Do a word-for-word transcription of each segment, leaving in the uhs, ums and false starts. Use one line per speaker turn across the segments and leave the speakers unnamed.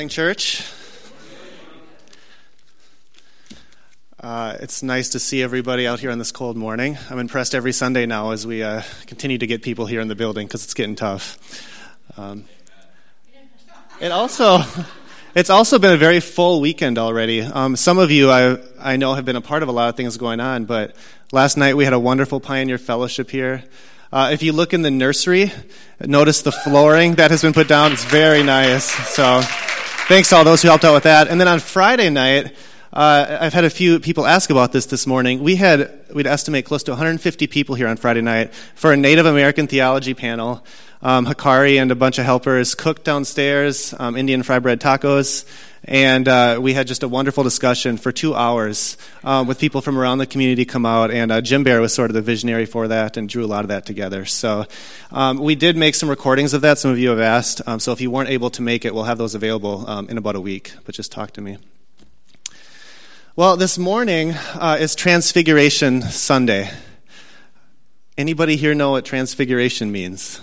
Church. Uh, it's nice to see everybody out here on this cold morning. I'm impressed every Sunday now as we uh, continue to get people here in the building because it's getting tough. Um, it also, it's also been a very full weekend already. Um, some of you I I know have been a part of a lot of things going on, but last night we had a wonderful Pioneer Fellowship here. Uh, if you look in the nursery, notice the flooring that has been put down. It's very nice. So. Thanks to all those who helped out with that. And then on Friday night, uh, I've had a few people ask about this this morning. We had, we'd estimate close to one hundred fifty people here on Friday night for a Native American theology panel. Um, Hikari and a bunch of helpers cooked downstairs, um, Indian fry bread tacos, and uh, we had just a wonderful discussion for two hours um, with people from around the community come out, and uh, Jim Bear was sort of the visionary for that and drew a lot of that together. So um, we did make some recordings of that. Some of you have asked. Um, so if you weren't able to make it, we'll have those available um, in about a week, but just talk to me. Well, this morning uh, is Transfiguration Sunday. Anybody here know what Transfiguration means?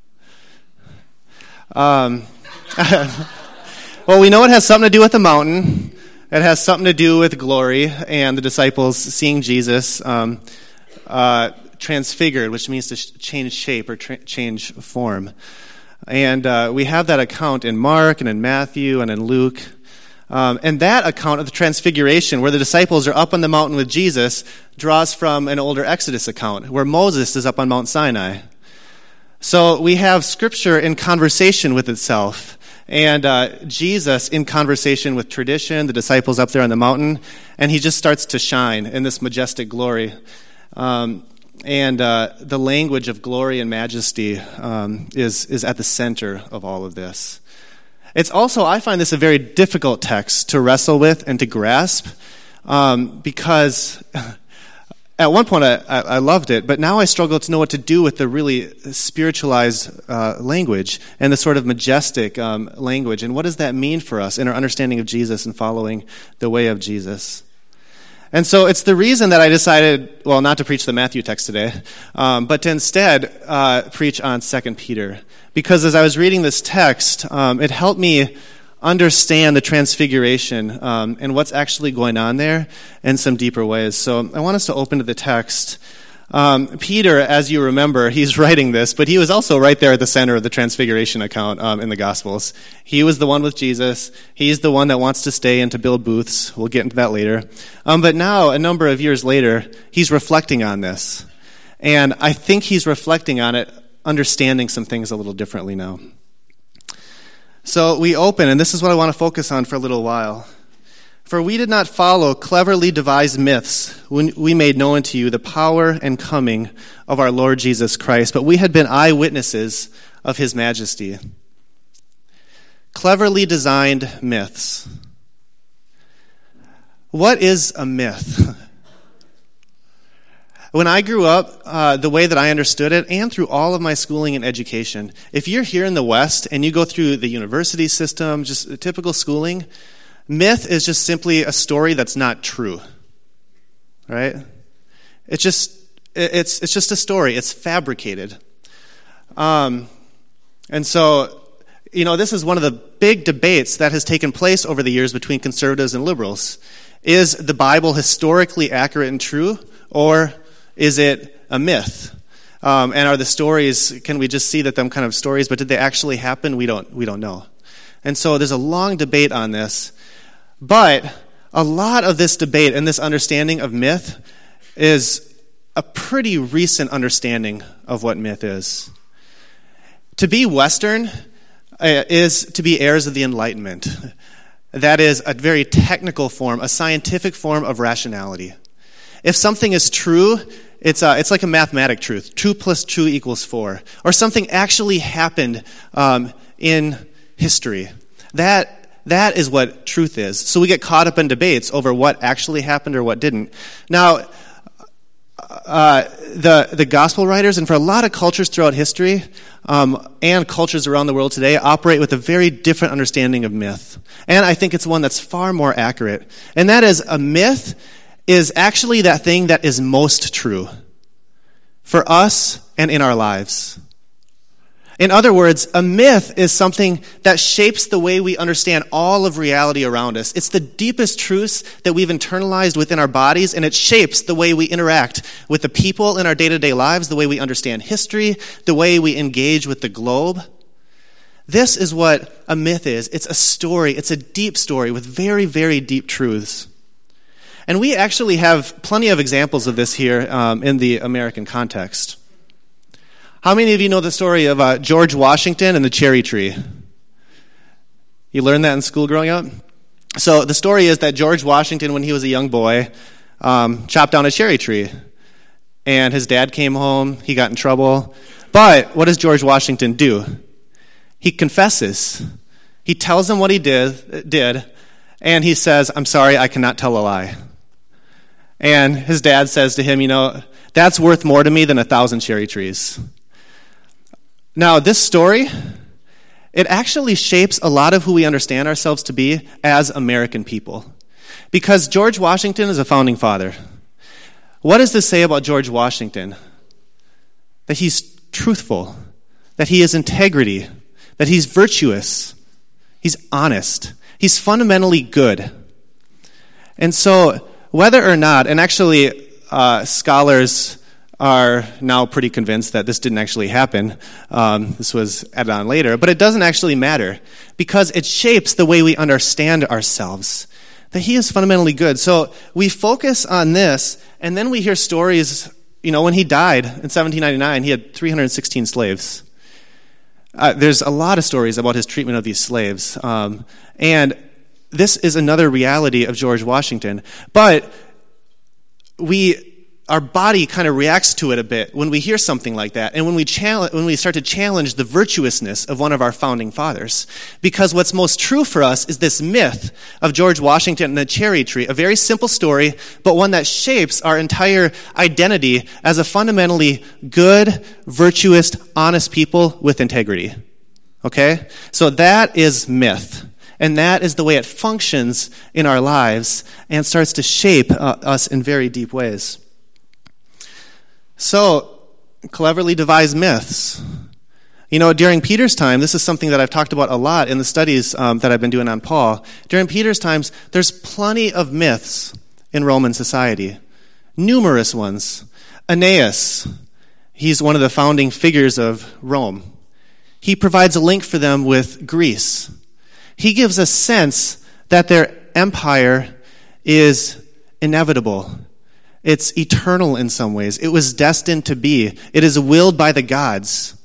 Um, well, we know it has something to do with the mountain. It has something to do with glory and the disciples seeing Jesus um, uh, transfigured, which means to sh- change shape or tra- change form. And uh, we have that account in Mark and in Matthew and in Luke. Um, and that account of the transfiguration, where the disciples are up on the mountain with Jesus, draws from an older Exodus account, where Moses is up on Mount Sinai. So we have Scripture in conversation with itself, and uh, Jesus in conversation with tradition, the disciples up there on the mountain, and he just starts to shine in this majestic glory. Um, and uh, the language of glory and majesty um, is, is at the center of all of this. It's also, I find this a very difficult text to wrestle with and to grasp, um, because at one point I, I loved it, but now I struggle to know what to do with the really spiritualized uh, language and the sort of majestic um, language. And what does that mean for us in our understanding of Jesus and following the way of Jesus? And so it's the reason that I decided, well, not to preach the Matthew text today, um, but to instead uh, preach on Second Peter. Because as I was reading this text, um, it helped me understand the transfiguration um, and what's actually going on there in some deeper ways. So I want us to open to the text. Um, Peter, as you remember, he's writing this, but he was also right there at the center of the transfiguration account um, in the Gospels. He was the one with Jesus. He's the one that wants to stay and to build booths. We'll get into that later. Um, but now, a number of years later, he's reflecting on this. And I think he's reflecting on it, understanding some things a little differently now. So we open, and this is what I want to focus on for a little while. For we did not follow cleverly devised myths when we made known to you the power and coming of our Lord Jesus Christ, but we had been eyewitnesses of his majesty. Cleverly designed myths. What is a myth? When I grew up, uh, the way that I understood it, and through all of my schooling and education, if you're here in the West and you go through the university system, just typical schooling, myth is just simply a story that's not true, right? It's just it's it's just a story. It's fabricated, um, and so you know this is one of the big debates that has taken place over the years between conservatives and liberals. Is the Bible historically accurate and true, or is it a myth? Um, and are the stories, can we just see that them kind of stories, but did they actually happen? We don't we don't know. And so there's a long debate on this. But a lot of this debate and this understanding of myth is a pretty recent understanding of what myth is. To be Western uh, is to be heirs of the Enlightenment. That is a very technical form, a scientific form of rationality. If something is true, it's uh, it's like a mathematic truth. Two plus two equals four. Or something actually happened um, in history. That That is what truth is. So we get caught up in debates over what actually happened or what didn't. Now, uh, the the gospel writers, and for a lot of cultures throughout history, um, and cultures around the world today, operate with a very different understanding of myth. And I think it's one that's far more accurate. And that is, a myth is actually that thing that is most true for us and in our lives. In other words, a myth is something that shapes the way we understand all of reality around us. It's the deepest truths that we've internalized within our bodies, and it shapes the way we interact with the people in our day-to-day lives, the way we understand history, the way we engage with the globe. This is what a myth is. It's a story. It's a deep story with very, very deep truths. And we actually have plenty of examples of this here um, in the American context. How many of you know the story of uh, George Washington and the cherry tree? You learned that in school growing up? So the story is that George Washington, when he was a young boy, um, chopped down a cherry tree. And his dad came home. He got in trouble. But what does George Washington do? He confesses. He tells him what he did, did, and he says, "I'm sorry, I cannot tell a lie." And his dad says to him, you know, "That's worth more to me than a thousand cherry trees." Now, this story, it actually shapes a lot of who we understand ourselves to be as American people. Because George Washington is a founding father. What does this say about George Washington? That he's truthful, that he has integrity, that he's virtuous, he's honest, he's fundamentally good. And so, whether or not, and actually uh, scholars are now pretty convinced that this didn't actually happen. Um, this was added on later. But it doesn't actually matter because it shapes the way we understand ourselves, that he is fundamentally good. So we focus on this, and then we hear stories. You know, when he died in seventeen ninety-nine, he had three hundred sixteen slaves. Uh, there's a lot of stories about his treatment of these slaves. Um, and this is another reality of George Washington. But we... Our body kind of reacts to it a bit when we hear something like that, and when we challenge, when we start to challenge the virtuousness of one of our founding fathers. Because what's most true for us is this myth of George Washington and the cherry tree, a very simple story, but one that shapes our entire identity as a fundamentally good, virtuous, honest people with integrity. Okay? So that is myth. And that is the way it functions in our lives and starts to shape uh, us in very deep ways. So, cleverly devised myths. You know, during Peter's time, this is something that I've talked about a lot in the studies um, that I've been doing on Paul. During Peter's times, there's plenty of myths in Roman society. Numerous ones. Aeneas, he's one of the founding figures of Rome. He provides a link for them with Greece. He gives a sense that their empire is inevitable. It's eternal in some ways. It was destined to be. It is willed by the gods.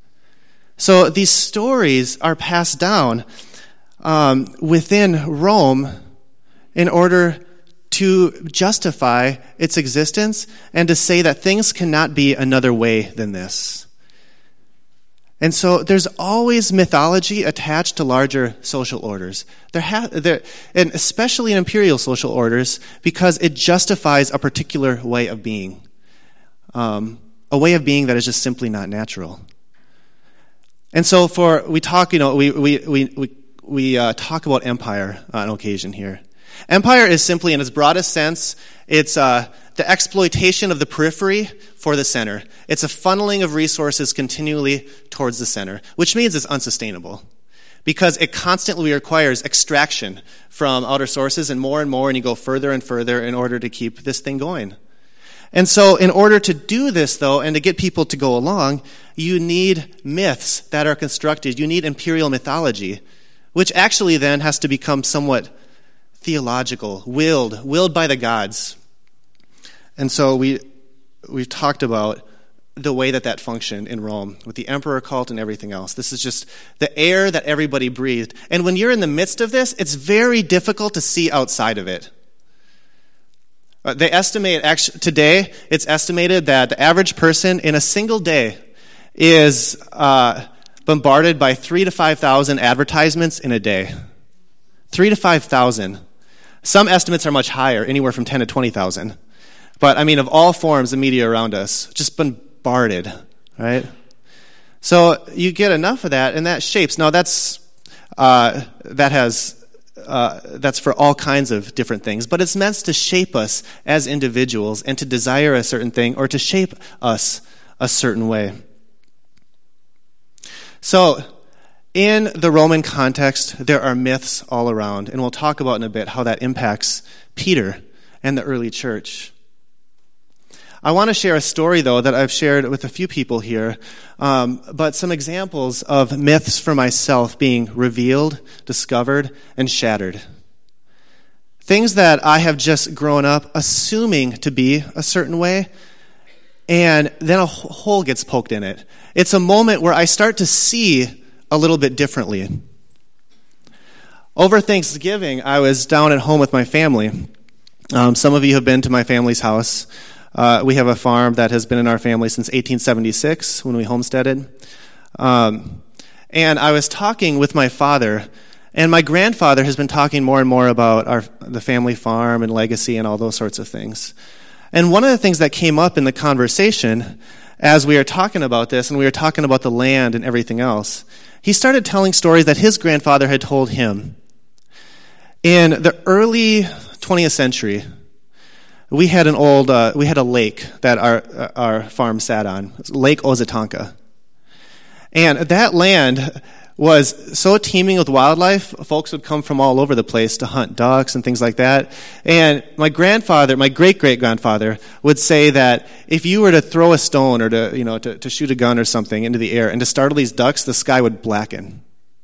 So these stories are passed down um, within Rome in order to justify its existence and to say that things cannot be another way than this. And so there's always mythology attached to larger social orders. There ha- there, and especially in imperial social orders, because it justifies a particular way of being. Um, a way of being that is just simply not natural. And so for, we talk, you know, we, we, we, we, we uh, talk about empire on occasion here. Empire is simply, in its broadest sense, it's uh, the exploitation of the periphery for the center. It's a funneling of resources continually towards the center, which means it's unsustainable because it constantly requires extraction from outer sources and more and more, and you go further and further in order to keep this thing going. And so in order to do this, though, and to get people to go along, you need myths that are constructed. You need imperial mythology, which actually then has to become somewhat theological, willed, willed by the gods. And so we, we've talked about the way that that functioned in Rome with the emperor cult and everything else. This is just the air that everybody breathed. And when you're in the midst of this, it's very difficult to see outside of it. Uh, they estimate, actually, today, it's estimated that the average person in a single day is uh, bombarded by three to five thousand advertisements in a day. Three to five thousand. Some estimates are much higher, anywhere from ten to twenty thousand. But, I mean, of all forms of media around us, just bombarded, right? So you get enough of that, and that shapes. Now, that's uh, that has uh, that's for all kinds of different things, but it's meant to shape us as individuals and to desire a certain thing or to shape us a certain way. So, in the Roman context, there are myths all around, and we'll talk about in a bit how that impacts Peter and the early church. I want to share a story, though, that I've shared with a few people here, um, but some examples of myths for myself being revealed, discovered, and shattered. Things that I have just grown up assuming to be a certain way, and then a hole gets poked in it. It's a moment where I start to see a little bit differently. Over Thanksgiving, I was down at home with my family. Um, some of you have been to my family's house. Uh, we have a farm that has been in our family since eighteen seventy-six when we homesteaded. Um, and I was talking with my father, and my grandfather has been talking more and more about our the family farm and legacy and all those sorts of things. And one of the things that came up in the conversation as we were talking about this, and we were talking about the land and everything else, he started telling stories that his grandfather had told him. In the early twentieth century, we had an old, uh, we had a lake that our uh, our farm sat on, Lake Ozatonka. And that land was so teeming with wildlife, folks would come from all over the place to hunt ducks and things like that. And my grandfather, my great-great-grandfather, would say that if you were to throw a stone or to, you know, to, to shoot a gun or something into the air and to startle these ducks, the sky would blacken.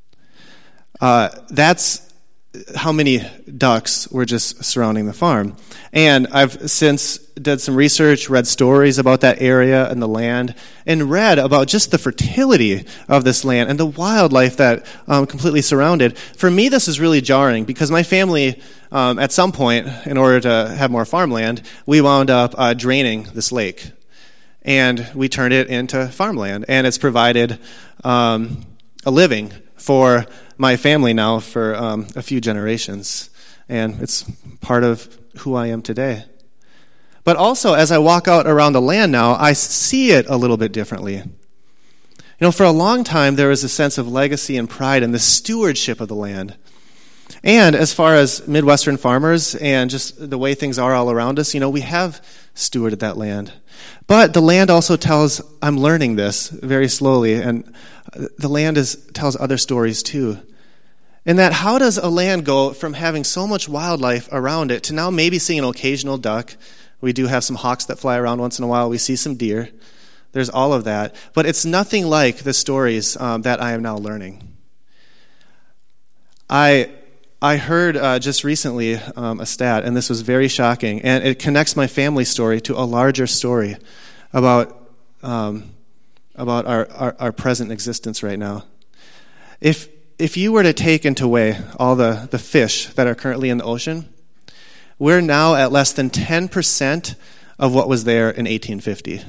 Uh, that's how many ducks were just surrounding the farm. And I've since did some research, read stories about that area and the land, and read about just the fertility of this land and the wildlife that um, completely surrounded. For me, this is really jarring because my family, um, at some point, in order to have more farmland, we wound up uh, draining this lake. And we turned it into farmland. And it's provided um, a living for my family now for um, a few generations, and it's part of who I am today. But also, as I walk out around the land now, I see it a little bit differently. You know, for a long time, there was a sense of legacy and pride in the stewardship of the land. And as far as Midwestern farmers and just the way things are all around us, you know, we have stewarded that land. But the land also tells, I'm learning this very slowly, and the land is tells other stories too. In that, how does a land go from having so much wildlife around it to now maybe seeing an occasional duck? We do have some hawks that fly around once in a while. We see some deer. There's all of that. But it's nothing like the stories um, that I am now learning. I I heard uh, just recently um, a stat, and this was very shocking, and it connects my family story to a larger story about um, about our, our, our present existence right now. If if you were to take and to weigh all the, the fish that are currently in the ocean, we're now at less than ten percent of what was there in eighteen fifty.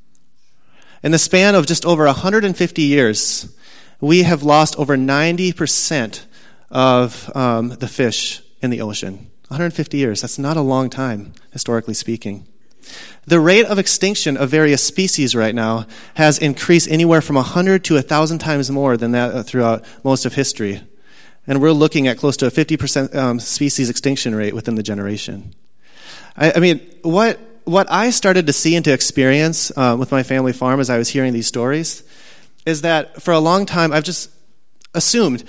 In the span of just over one hundred fifty years, we have lost over ninety percent of um, the fish in the ocean. one hundred fifty years, that's not a long time, historically speaking. The rate of extinction of various species right now has increased anywhere from one hundred to one thousand times more than that throughout most of history. And we're looking at close to a fifty percent um, species extinction rate within the generation. I, I mean, what what I started to see and to experience uh, with my family farm as I was hearing these stories is that for a long time I've just assumed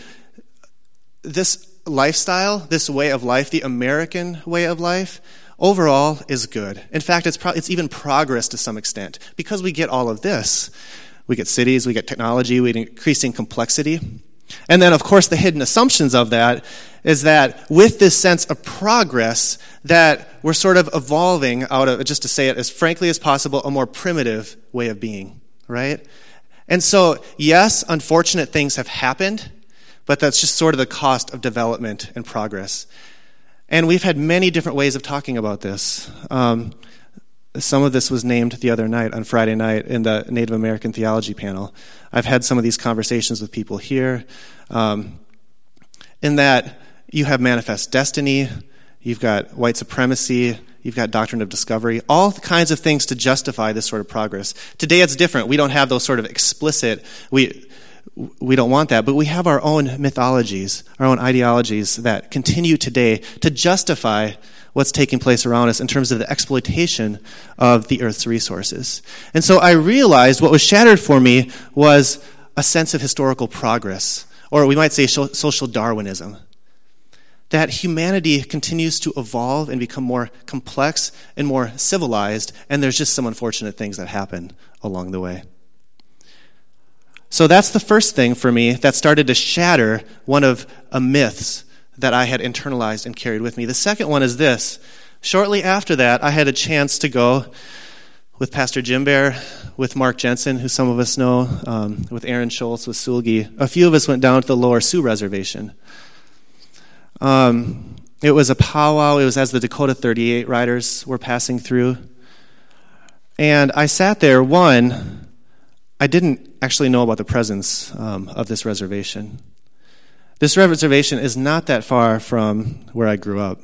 this lifestyle, this way of life, the American way of life, overall is good. In fact, it's pro- it's even progress to some extent because we get all of this. We get cities, we get technology, we get increasing complexity. And then, of course, the hidden assumptions of that is that with this sense of progress, that we're sort of evolving out of, just to say it as frankly as possible, a more primitive way of being, right? And so, yes, unfortunate things have happened, but that's just sort of the cost of development and progress. And we've had many different ways of talking about this. Um, some of this was named the other night, on Friday night, in the Native American Theology panel. I've had some of these conversations with people here, um, in that you have manifest destiny, you've got white supremacy, you've got doctrine of discovery, all kinds of things to justify this sort of progress. Today it's different. We don't have those sort of explicit, we we don't want that, but we have our own mythologies, our own ideologies that continue today to justify what's taking place around us in terms of the exploitation of the earth's resources. And so I realized what was shattered for me was a sense of historical progress, or we might say social Darwinism. That humanity continues to evolve and become more complex and more civilized, and there's just some unfortunate things that happen along the way. So that's the first thing for me that started to shatter one of the myths that I had internalized and carried with me. The second one is this. Shortly after that, I had a chance to go with Pastor Jim Bear, with Mark Jensen, who some of us know, um, with Aaron Schultz, with Sulgi. A few of us went down to the Lower Sioux Reservation. Um, it was a powwow. It was as the Dakota thirty-eight riders were passing through. And I sat there. One, I didn't actually know about the presence um, of this reservation. This reservation is not that far from where I grew up.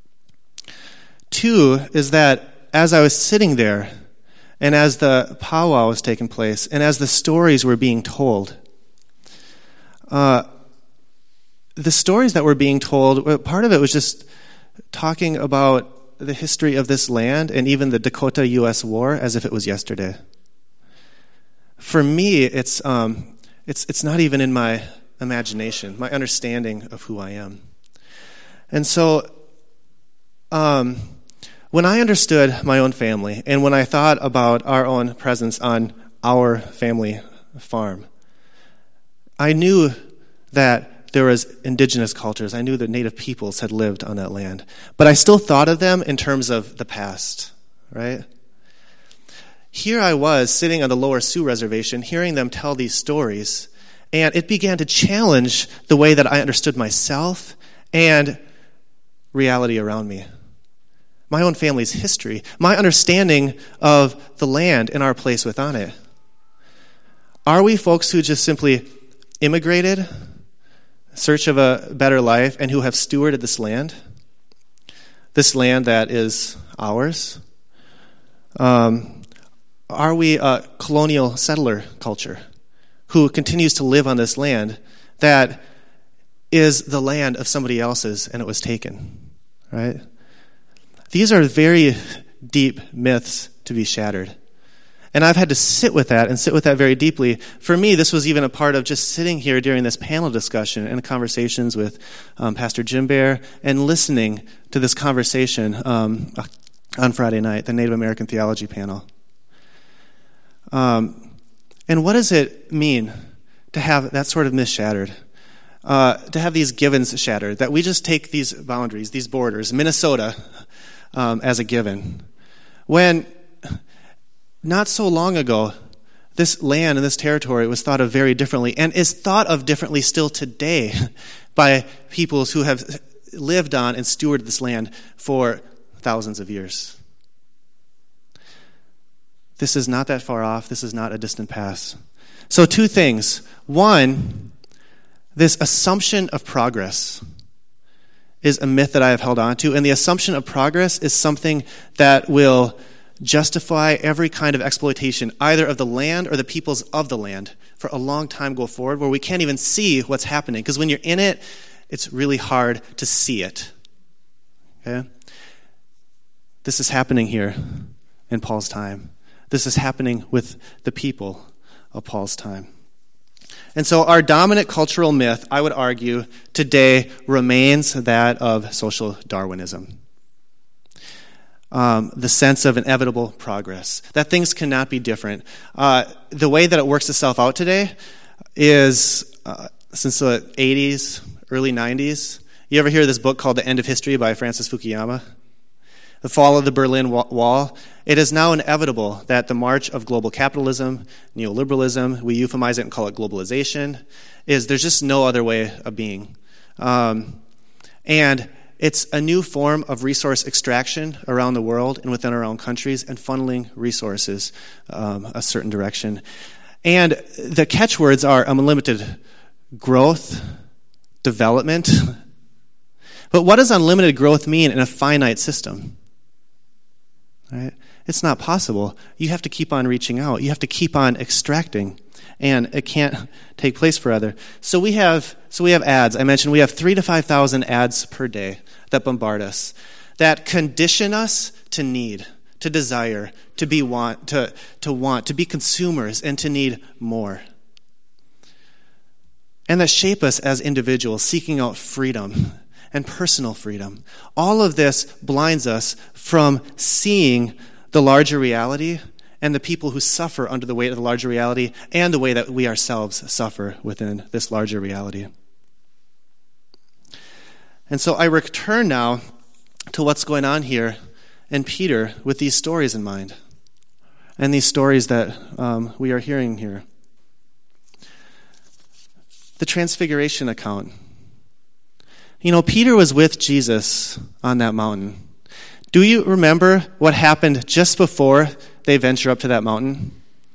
Two is that as I was sitting there, and as the powwow was taking place, and as the stories were being told, uh, the stories that were being told, part of it was just talking about the history of this land and even the Dakota U S War as if it was yesterday. For me, it's um, it's it's not even in my imagination, my understanding of who I am. And so, um, when I understood my own family, and when I thought about our own presence on our family farm, I knew that there was indigenous cultures. I knew that Native peoples had lived on that land. But I still thought of them in terms of the past, right? Here I was sitting on the Lower Sioux Reservation, hearing them tell these stories, and it began to challenge the way that I understood myself and reality around me. My own family's history, my understanding of the land and our place within it. Are we folks who just simply immigrated in search of a better life and who have stewarded this land? This land that is ours? Um, are we a colonial settler culture who continues to live on this land that is the land of somebody else's and it was taken, right? These are very deep myths to be shattered. And I've had to sit with that and sit with that very deeply. For me, this was even a part of just sitting here during this panel discussion and conversations with um, Pastor Jim Bear and listening to this conversation um, on Friday night, the Native American Theology panel. Um, and what does it mean to have that sort of myth shattered? Uh, to have these givens shattered, that we just take these boundaries, these borders, Minnesota, um, as a given. When not so long ago, this land and this territory was thought of very differently and is thought of differently still today by peoples who have lived on and stewarded this land for thousands of years. This is not that far off. This is not a distant past. So two things. One, this assumption of progress is a myth that I have held on to, and the assumption of progress is something that will justify every kind of exploitation, either of the land or the peoples of the land, for a long time go forward, where we can't even see what's happening. Because when you're in it, it's really hard to see it. Okay? This is happening here in Paul's time. This is happening with the people of Paul's time. And so our dominant cultural myth, I would argue, today remains that of social Darwinism. Um, the sense of inevitable progress, that things cannot be different. Uh, the way that it works itself out today is, uh, since the eighties, early nineties, you ever hear this book called The End of History by Francis Fukuyama? The fall of the Berlin Wall. It is now inevitable that the march of global capitalism, neoliberalism, we euphemize it and call it globalization, is there's just no other way of being. Um, and it's a new form of resource extraction around the world and within our own countries and funneling resources um, a certain direction. And the catchwords are unlimited growth, development. But what does unlimited growth mean in a finite system? Right? It's not possible. You have to keep on reaching out. You have to keep on extracting, and it can't take place forever. So we have so we have ads. I mentioned we have three to five thousand ads per day that bombard us, that condition us to need, to desire, to be want, to to want, to be consumers, and to need more. and that shape us as individuals seeking out freedom and personal freedom. All of this blinds us from seeing the larger reality and the people who suffer under the weight of the larger reality and the way that we ourselves suffer within this larger reality. And so I return now to what's going on here in Peter with these stories in mind and these stories that um, we are hearing here. The Transfiguration account. You know, Peter was with Jesus on that mountain. Do you remember what happened just before they venture up to that mountain?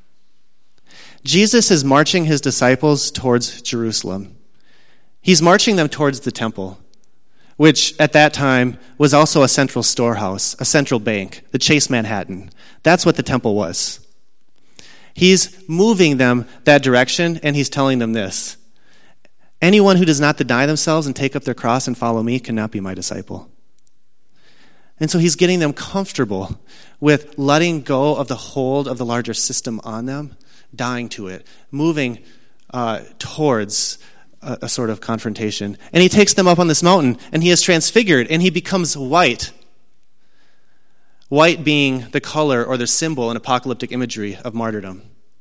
Jesus is marching his disciples towards Jerusalem. He's marching them towards the temple, which at that time was also a central storehouse, a central bank, the Chase Manhattan. That's what the temple was. He's moving them that direction, and he's telling them this: anyone who does not deny themselves and take up their cross and follow me cannot be my disciple. And so he's getting them comfortable with letting go of the hold of the larger system on them, dying to it, moving uh, towards a, a sort of confrontation. And he takes them up on this mountain, and he is transfigured, and he becomes white. White being the color or the symbol in apocalyptic imagery of martyrdom.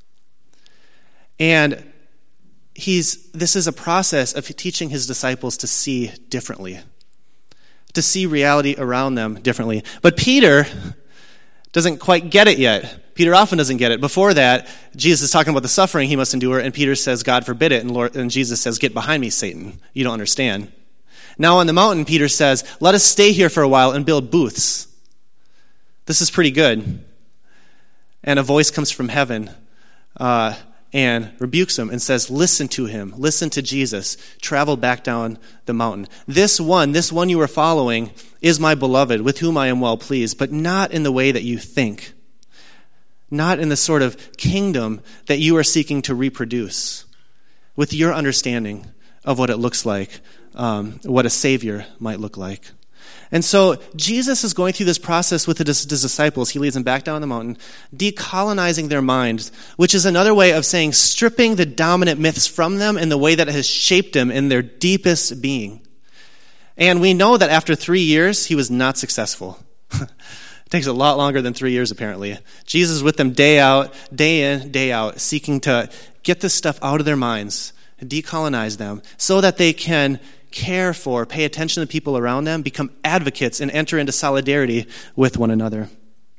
And he's this is a process of teaching his disciples to see differently, to see reality around them differently. But Peter doesn't quite get it yet. Peter often doesn't get it. Before that, Jesus is talking about the suffering he must endure, and Peter says, God forbid it, and, Lord, and Jesus says, get behind me, Satan. You don't understand. Now on the mountain, Peter says, let us stay here for a while and build booths. This is pretty good. And a voice comes from heaven uh, and rebukes him and says, listen to him, listen to Jesus, travel back down the mountain. This one, this one you are following is my beloved, with whom I am well pleased, but not in the way that you think, not in the sort of kingdom that you are seeking to reproduce, with your understanding of what it looks like, um, what a Savior might look like. And so Jesus is going through this process with his disciples. He leads them back down the mountain, decolonizing their minds, which is another way of saying stripping the dominant myths from them in the way that has shaped them in their deepest being. And we know that after three years, he was not successful. It takes a lot longer than three years, apparently. Jesus is with them day out, day in, day out, seeking to get this stuff out of their minds, decolonize them, so that they can care for, pay attention to people around them, become advocates, and enter into solidarity with one another.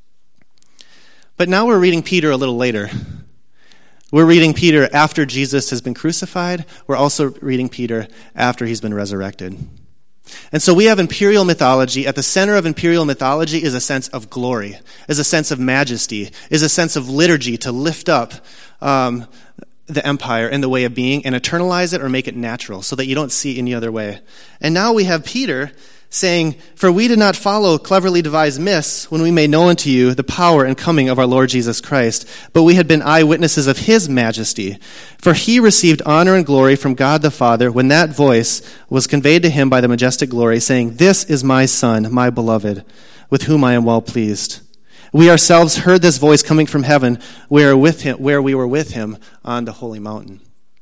But now we're reading Peter a little later. We're reading Peter after Jesus has been crucified. We're also reading Peter after he's been resurrected. And so we have imperial mythology. At the center of imperial mythology is a sense of glory, is a sense of majesty, is a sense of liturgy to lift up um, the empire and the way of being and eternalize it or make it natural so that you don't see any other way. And now we have Peter saying, for we did not follow cleverly devised myths when we made known unto you the power and coming of our Lord Jesus Christ, but we had been eyewitnesses of his majesty. For he received honor and glory from God the Father when that voice was conveyed to him by the majestic glory, saying, this is my Son, my beloved, with whom I am well pleased. We ourselves heard this voice coming from heaven where, with him, where we were with him on the holy mountain.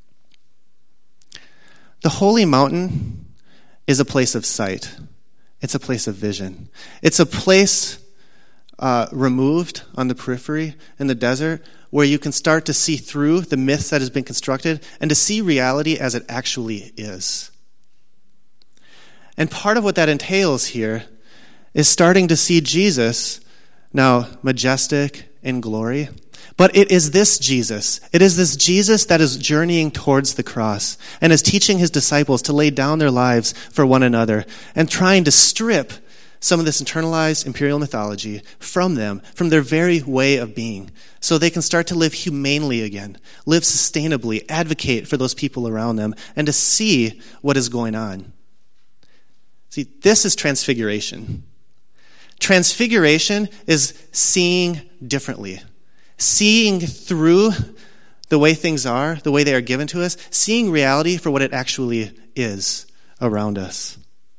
The holy mountain is a place of sight. It's a place of vision. It's a place uh, removed on the periphery in the desert where you can start to see through the myths that has been constructed and to see reality as it actually is. And part of what that entails here is starting to see Jesus now majestic in glory. But it is this Jesus. It is this Jesus that is journeying towards the cross and is teaching his disciples to lay down their lives for one another and trying to strip some of this internalized imperial mythology from them, from their very way of being, so they can start to live humanely again, live sustainably, advocate for those people around them, and to see what is going on. See, this is transfiguration. Transfiguration is seeing differently, seeing through the way things are, the way they are given to us, seeing reality for what it actually is around us.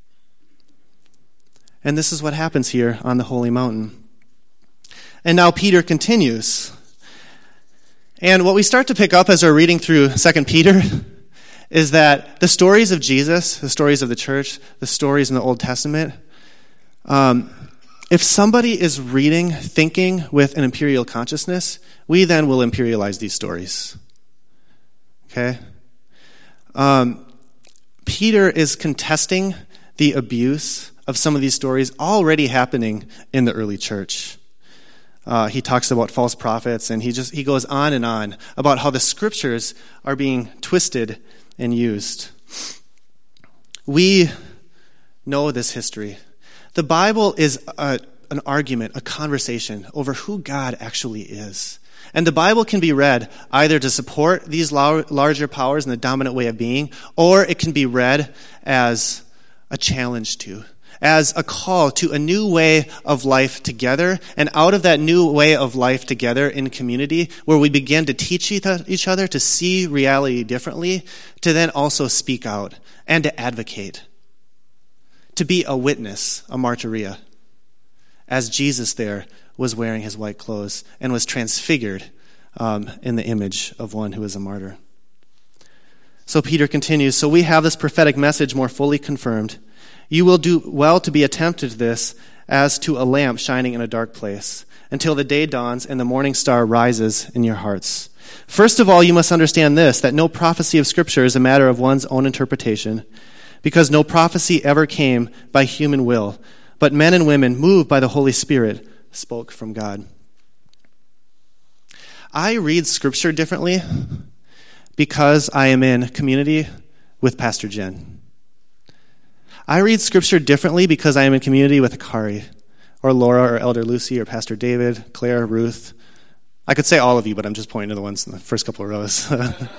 And this is what happens here on the holy mountain. And now Peter continues. And what we start to pick up as we're reading through Second Peter is that the stories of Jesus, the stories of the church, the stories in the Old Testament, um, if somebody is reading, thinking with an imperial consciousness, we then will imperialize these stories. Okay? Um, Peter is contesting the abuse of some of these stories already happening in the early church. Uh, he talks about false prophets, and he just he goes on and on about how the scriptures are being twisted and used. We know this history. The Bible is a, an argument, a conversation over who God actually is. And the Bible can be read either to support these lar- larger powers and the dominant way of being, or it can be read as a challenge to, as a call to a new way of life together. And out of that new way of life together in community, where we begin to teach each other to see reality differently, to then also speak out and to advocate, to be a witness, a martyria, as Jesus there was wearing his white clothes and was transfigured um, in the image of one who is a martyr. So Peter continues, so we have this prophetic message more fully confirmed. You will do well to be attentive to this as to a lamp shining in a dark place, until the day dawns and the morning star rises in your hearts. First of all, you must understand this, that no prophecy of Scripture is a matter of one's own interpretation, because no prophecy ever came by human will, but men and women, moved by the Holy Spirit, spoke from God. I read Scripture differently because I am in community with Pastor Jen. I read Scripture differently because I am in community with Akari, or Laura, or Elder Lucy, or Pastor David, Claire, Ruth. I could say all of you, but I'm just pointing to the ones in the first couple of rows.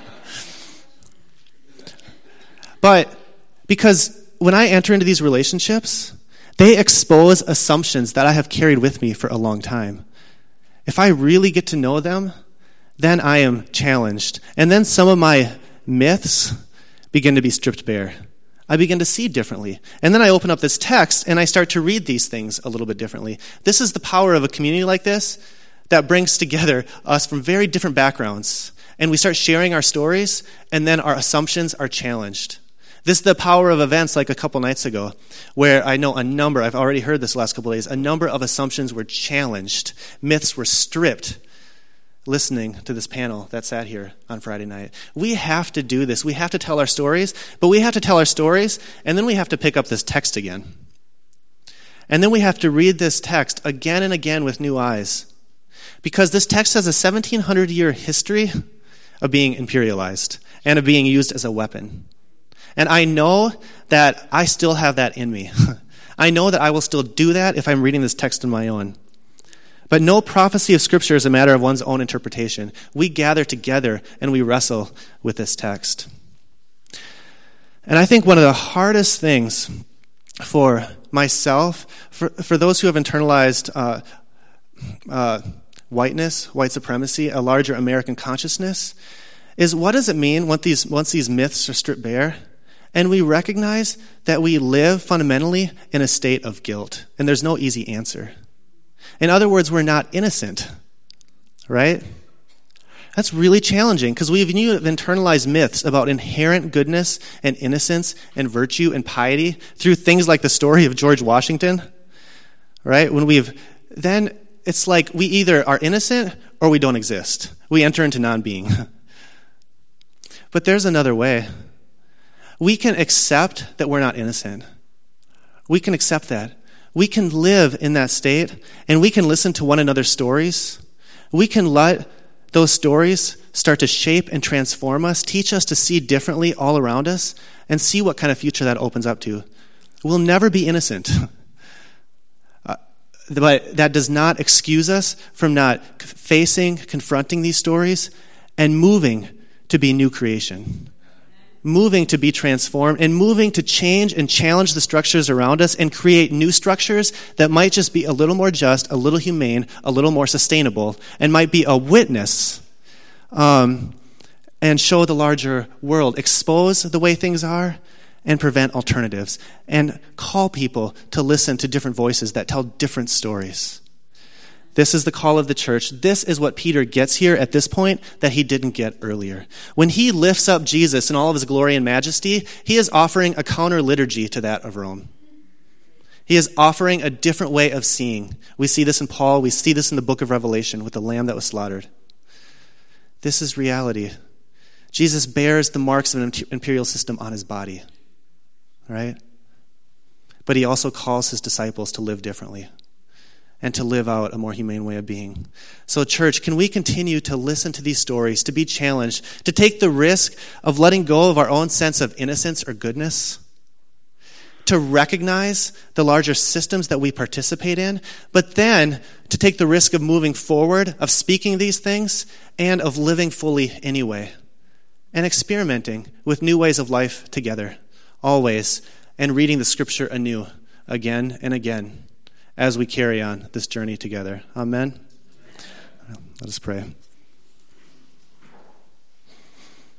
But because when I enter into these relationships, they expose assumptions that I have carried with me for a long time. If I really get to know them, then I am challenged. And then some of my myths begin to be stripped bare. I begin to see differently. And then I open up this text and I start to read these things a little bit differently. This is the power of a community like this that brings together us from very different backgrounds. And we start sharing our stories, and then our assumptions are challenged. This is the power of events like a couple nights ago, where I know a number, I've already heard this last couple days, a number of assumptions were challenged. Myths were stripped. Listening to this panel that sat here on Friday night. We have to do this. We have to tell our stories, but we have to tell our stories, and then we have to pick up this text again. And then we have to read this text again and again with new eyes. Because this text has a seventeen hundred year history of being imperialized and of being used as a weapon. And I know that I still have that in me. I know that I will still do that if I'm reading this text on my own. But no prophecy of Scripture is a matter of one's own interpretation. We gather together and we wrestle with this text. And I think one of the hardest things for myself, for, for those who have internalized uh, uh, whiteness, white supremacy, a larger American consciousness, is what does it mean once these, once these myths are stripped bare? And we recognize that we live fundamentally in a state of guilt. And there's no easy answer. In other words, we're not innocent, right? That's really challenging because we've internalized myths about inherent goodness and innocence and virtue and piety through things like the story of George Washington, right? When we've, then it's like we either are innocent or we don't exist. We enter into non-being. But there's another way. We can accept that we're not innocent. We can accept that. We can live in that state, and we can listen to one another's stories. We can let those stories start to shape and transform us, teach us to see differently all around us, and see what kind of future that opens up to. We'll never be innocent. Uh, but that does not excuse us from not facing, confronting these stories, and moving to be new creation. Moving to be transformed, and moving to change and challenge the structures around us and create new structures that might just be a little more just, a little humane, a little more sustainable, and might be a witness um, and show the larger world, expose the way things are, and prevent alternatives, and call people to listen to different voices that tell different stories. This is the call of the church. This is what Peter gets here at this point that he didn't get earlier. When he lifts up Jesus in all of his glory and majesty, he is offering a counter liturgy to that of Rome. He is offering a different way of seeing. We see this in Paul. We see this in the book of Revelation with the lamb that was slaughtered. This is reality. Jesus bears the marks of an imperial system on his body, right? But he also calls his disciples to live differently and to live out a more humane way of being. So, church, can we continue to listen to these stories, to be challenged, to take the risk of letting go of our own sense of innocence or goodness, to recognize the larger systems that we participate in, but then to take the risk of moving forward, of speaking these things, and of living fully anyway, and experimenting with new ways of life together, always, and reading the scripture anew, again and again, as we carry on this journey together. Amen? Let us pray.